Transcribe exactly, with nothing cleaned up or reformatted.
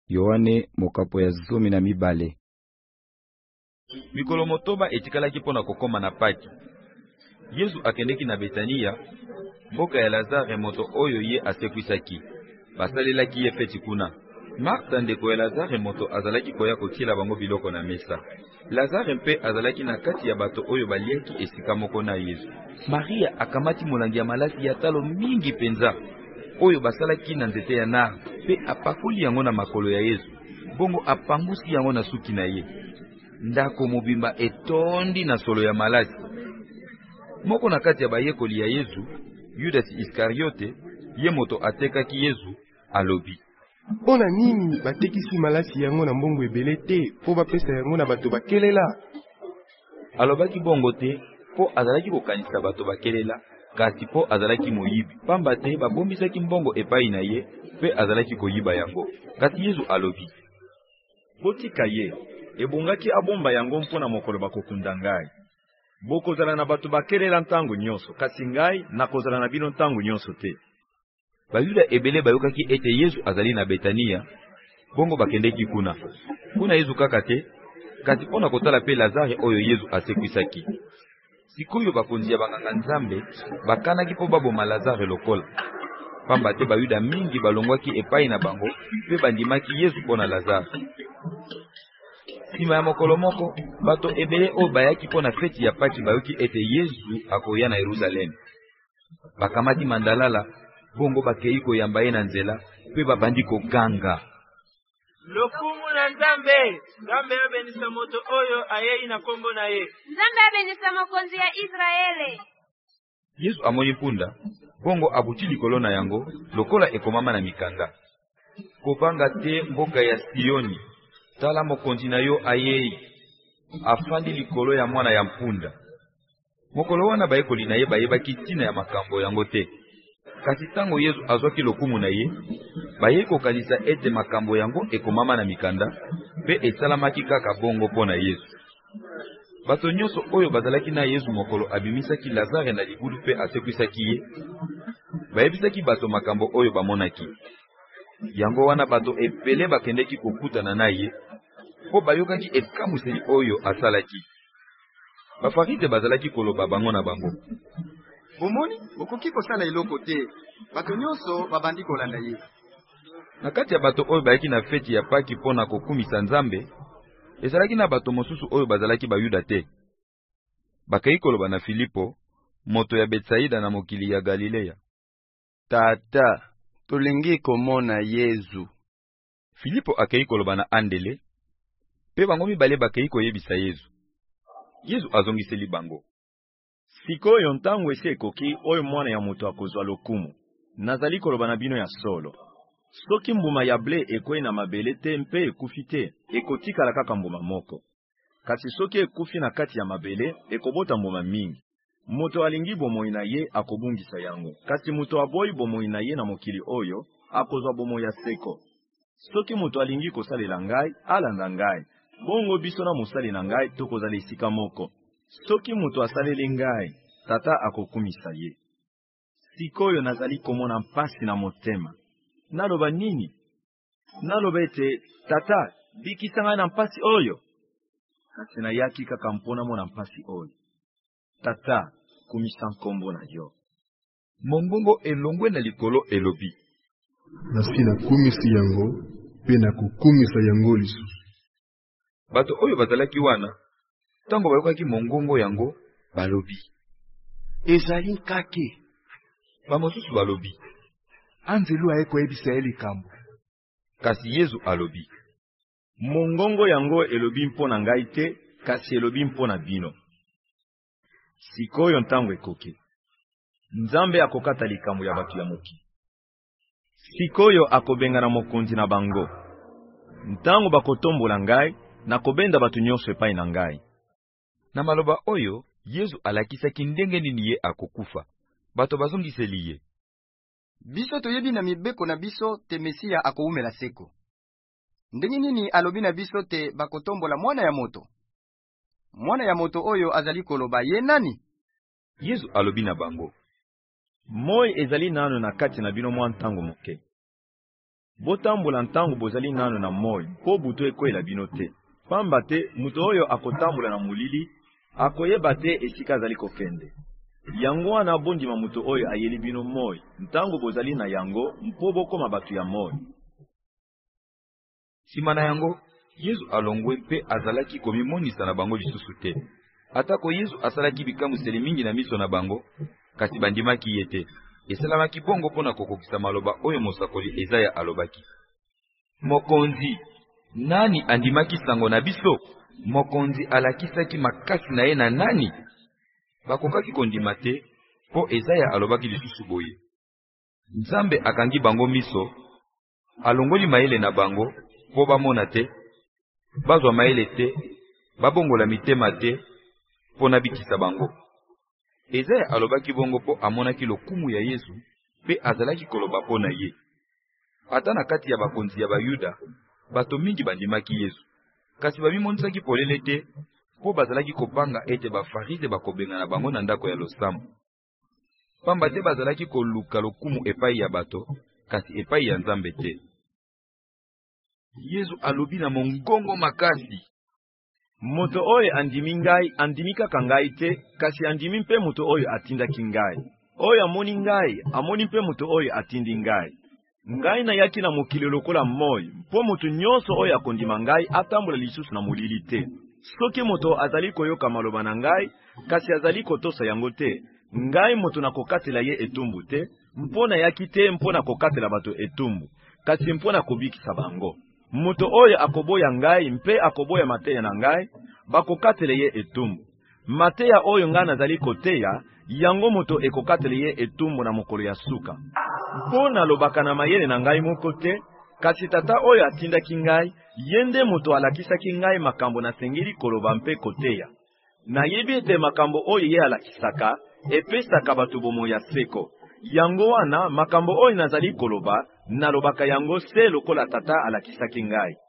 Yohane mokapo ya zomi na mibale. Mikolo motoba etikalaki pona kokoma na Paki. Yesu akendeki na Betania, mboka ya Lazare moto oyo ye asekwisaki. Basalelaki ye feti kuna. Marta ndeko ya Lazare moto azalaki koya kotiela bango biloko na mesa. Lazare mpe azalaki na kati ya bato oyo baliaki esika moko na Yesu. Maria akamati molangi ya malasi ya talo mingi penza, oyo basalaki na nzete ya nar, pe apakoli yango na makolo ya Yesu, bongo apangusi yango na suki na ye. Ndako mobimba etondi na solo ya malasi. Moko na kati ya bayekoli ya Yesu, Yudas Iskariote, ye moto atekaki Yesu, alobi: Pona nini batekisi malasi yango na mbongo ebele te po bapesa yango na bato bakelela? Alobaki bongo te po azalaki kokanisa bato bakelela, kasi po azalaki moyibi, pamba te babombisaki mbongo epai na ye pe azalaki koyiba yango. Kasi Yesu alobi: Botika ye, ebongaki abomba yango mpona mokolo bakokunda ngai. Bokozala na bato bakelela ntango nyonso, kasi ngai nakozala na bino ntango nyonso te. Bayuda ebele bayokaki ete Yesu azali na Betania, bongo bakendeki kuna. Kuna Yesu kaka te, kasi pona kotala pe Lazare oyo Yesu asekwisaki. Sikoyo bakonzi ya banganga Nzambe bakanaki po baboma Lazare lokola. Pamba te bayuda mingi balongwaki epai na bango pe bandimaki Yesu pona Lazare. Sima ya mokolo moko, bato ebele oyo bayaki pona feti ya Paki bayoki ete Yesu akoya na Yerusalemi. Bakamati mandalala, bongo bakei koyamba ye na nzela, pe babandi koganga: Lokumu na Nzambe, Nzambe abenisa moto oyo ayei na kombo na ye. Nzambe abenisa mokonzi ya Israele. Yesu amoni mpunda, bongo abuti likolo na yango, lokola ekomama na mikanda: Kopanga te mboka ya Sioni, tala mokonzi na yo ayei, afandi likolo ya mwana ya mpunda. Mokolo wana bayekoli na ye bayebaki tina ya makambo yango te. Kasi tango Yesu azwaki lokumu na ye, baye kokanisa ete makambo yango ekomama na mikanda, pe esalamaki kaka bongo pona Yesu. Bato nyonso oyo bazalaki na Yesu mokolo abimisaki Lazare na libulu pe asekwisaki ye, bayebisaki bato makambo oyo bamonaki. Yango wana bato ebele bakendeki kokutana na ye, po bayokaki ekamuseli oyo asalaki. Bafarite bazalaki koloba bango na bango: Bomoni, bokoki kosala eloko te, bato nyonso babandi kolanda ye. Na kati ya bato oyo bayaki na feti ya Paki pona kokumisa Nzambe, ezalaki na bato mosusu oyo bazalaki bayuda te. Bakei koloba na Filipo, moto ya Betsaida na mokili ya Galilea: Tata, tolingi komona Yesu. Filipo akei koloba na Andele, pe bango mibale bakei koyebisa Yesu. Yesu azongiseli bango: Sikoyo ntango esi ekoki oyo mwana ya moto akozwa lokumu, nazali koloba na bino ya solo. Soki mbuma ya ble ekwe na mabele te mpe ekufi te, ekotikala kaka mbuma moko. Kasi soki ekufi na kati ya mabele, ekobota mbuma mingi. Moto alingi bomoi na ye akobungisa yango, kasi moto aboyi bomoi na ye na mokili oyo akozwa bomoi ya seko. Soki moto alingi kosalela ngai, alanda ngai, bongo biso na mosali na ngai tokozala esika moko. Soki moto asaleli ngai, tata akokumisa ye. Sikoyo nazali komona mpasi na motema. Naloba nini? Naloba ete, tata, bikisa ngai na mpasi oyo. Kasi nayaki kaka mpona mona mpasi oyo. Tata, kumisa nkombo na yo. Mongongo elongwe na likolo elobi: Nasi na kumisi yango, pe na kukumisa yango lisusu. Bato oyo bazalaki wana, tango bayokaki mongongo yango, balobi: Ezali nkake. Bamosusu balobi: Anzelu ayeko ebisa elikambo. Kasi Yesu alobi: Mongongo yango elobi mpona ngai te, kasi elobi mpona bino. Sikoyo ntango ekoki, Nzambe akokata likambo ya bato ya moki. Sikoyo akobenga na mokonzi na bango. Ntango bakotombola ngai, nakobenda bato nyonso epai na ngai. Na maloba oyo, Yesu alakisaki ndenge nini ye akokufa. Bato bazongiseli ye: Biso toyebi na mibeko na biso te Mesia akoumela seko. Ndenge nini alobi na biso te bakotombola mwana ya moto? Mwana ya moto oyo azali koloba ye nani? Yesu alobi na bango: Moi ezali nano na kati na bino mwa ntango moke. botambola ntango bozali nano na moi mpo butu ekwela bino te. Pamba te mutu oyo akotambola na molili akoyeba te esika azali kokende. Yango wana abondima mutu oyo ayeli bino moi ntango bozali na yango mpo bokoma batu ya moi. Sima na yango Yesu alongwe mpe azalaki komimonisa na bango lisusu te. Atako Yesu asalaki bikambwiseli mingi na miso na bango, kasi bandimaki ye te. Esalamaki bongo mpona kokokisa maloba oyo mosakoli Ezaya alobaki. Mokonzi, nani andimaki sango na biso? Mokonzi alakisaki makasi na ye na nani? Bakokaki kondima te, po Ezaya alobaki lisusu boye. Nzambe akangi bango miso, alongoli mayele na bango, po bamona te, bazwa mayele te, babongola mitema te, po nabikisa bango. Ezaya alobaki bongo po amonaki lokumu ya Yesu, pe azalaki koloba po na ye. Ata na kati ya bakonzi ya Bayuda, bato mingi bandimaki Yesu. Kasi babimonisaki polele te, po bazalaki kopanga ete bafarise bakobenga na bango na ndako ya losambo. Pamba te bazalaki koluka lokumu epai ya bato, kasi epai ya Nzambe te. Yesu alobi na mongongo makasi. Moto oyo andimi ngai andimi kaka ngai te, kasi andimi mpe moto oyo atindaki ngai. Oyo amoni ngai amoni mpe moto oyo atindi ngai. Ngai nayaki na mokili lokola moi, mpo moto nyonso oyo akondima ngai atambola lisusu na molili te. Soki moto azali koyoka maloba na ngai, kasi azali kotosa yango te, ngai moto na kokatela ye etumbu te, mpo nayaki te mpo na kokatela bato etumbu, kasi mpo na kobikisa bango. Moto oyo akoboya ngai mpe akoboya mateya na ngai, bakokatela ye etumbu. Mateya oyo ngai nazali koteya, yango moto ekokatela ye etumbu na mokolo ya suka. Mpo nalobaka na mayele na ngai moko te, kasi tata oyo atindaki ngai, yende moto alakisaki ngai makambo nasengeli koloba mpe koteya. Nayebi ete makambo oyo ye alakisaka, epesaka bato bomoi ya seko. Yango wana makambo oyo nazali koloba, nalobaka yango se lokola tata alakisaki ngai.